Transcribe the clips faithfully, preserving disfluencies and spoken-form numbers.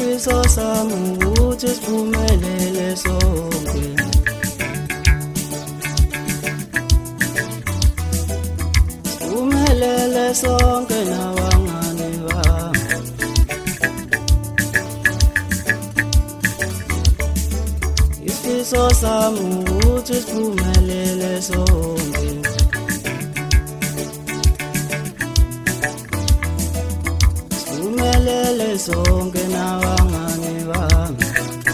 isifiso sami ukuthi siphumelele sonke. Siphumelele sonke nabangani bami. Isifiso sami ukuthi siphumelele sonke. Siphumelele sonke nabangani bami.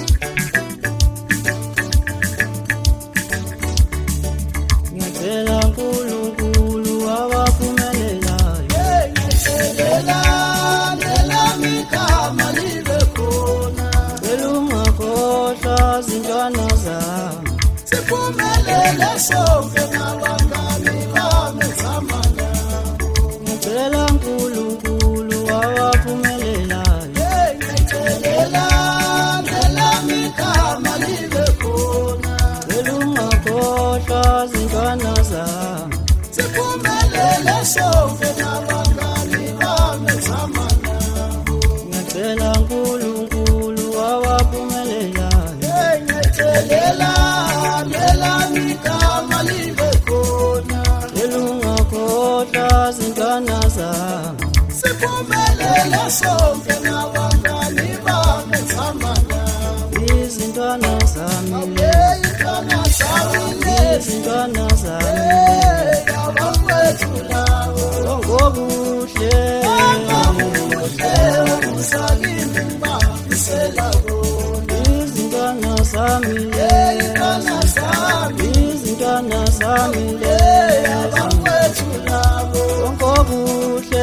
Ngiyacela uNkulunkulu abaphumelelayo. Ngiyacela nelami igama libe khona. Cela ungakhohlwa zintwana zami. Siphumelele sonke nabangani bami ezihamba nabo. Ngiyacela uNkulunkulu abaphumelelayo. Ngiyacela nelami igama libe khona. Cela ungakhohlwa zintwana zami. Siphumelele sonke nabangani bami ezihamba nabo. Ngiyacela uNkulunkulu abaphumelelayo. Ngiyacela nelami igama libe khona. Cela ungakhohlwa zintwana zami. Siphumelele sonke nabangani bami ezihamba nabo. Izintwana zami, Izintwana zami lezi, izintwana zami, abafowethu labo. ngobuhle, Babuhle ukusakini bafisela bona. izintwana zami, Izintwana zami, izintwana zami, abafowethu labo. ngobuhle,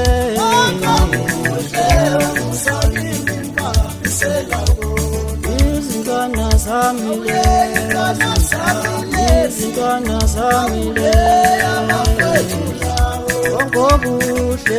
Babuhle ukusakini bafisela bona. izintwana zami, Izintwana zami lezi, izintwana zami, abafowethu labo. ngobuhle,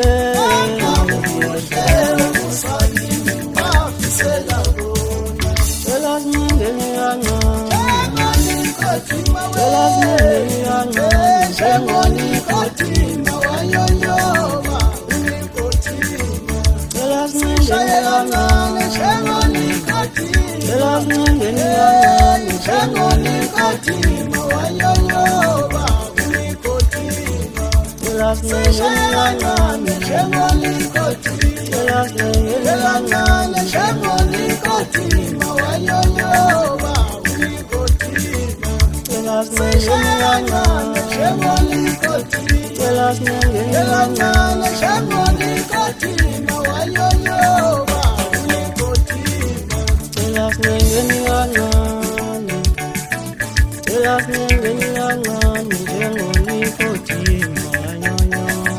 Babuhle ukusakini bafisela bona. cela singene kancane, Njengonikhothima cela singene kancane, Njengonikhothima wanyonyoba unikhothima. cela singene Shaye kancane kancane, njengonikhothima. cela singene kancane, Njengonikhothima wanyonyoba unikhothima. cela singene Shaye kancane kancane, njengonikhothima. cela singene Kancane njengonikhothima wanyonyoba unikhothima. cela singene Kancane kancane, njengonikhothima. cela singene Kancane njengonikhothima wanyonyoba unikhothima. cela singene kancane, cela singene kancane, njengonikhothima wanyonyoba.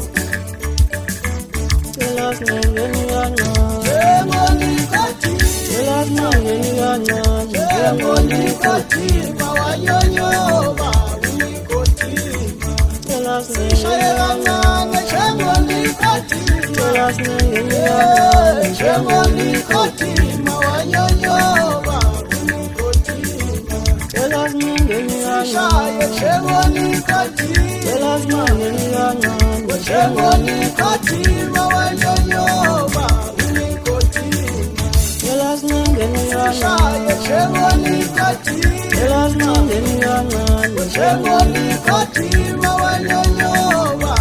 Cela singene kancane, cela singene kancane, Njengonikhothima wanyonyoba unikhothima. cela Shaye singene kancane njengonikhothima. cela singene kancane, Njengonikhothima wanyonyoba unikhothima. cela singene Shaye kancane, njengonikhothima. cela singene kancane, Njengonikhothima wanyonyoba unikhothima. cela singene Shaye kancane, njengonikhothima. cela singene kancane, Njengonikhothima wanyonyoba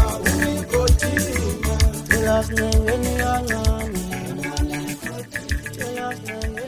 unikhothima. cela singene kancane, cela singene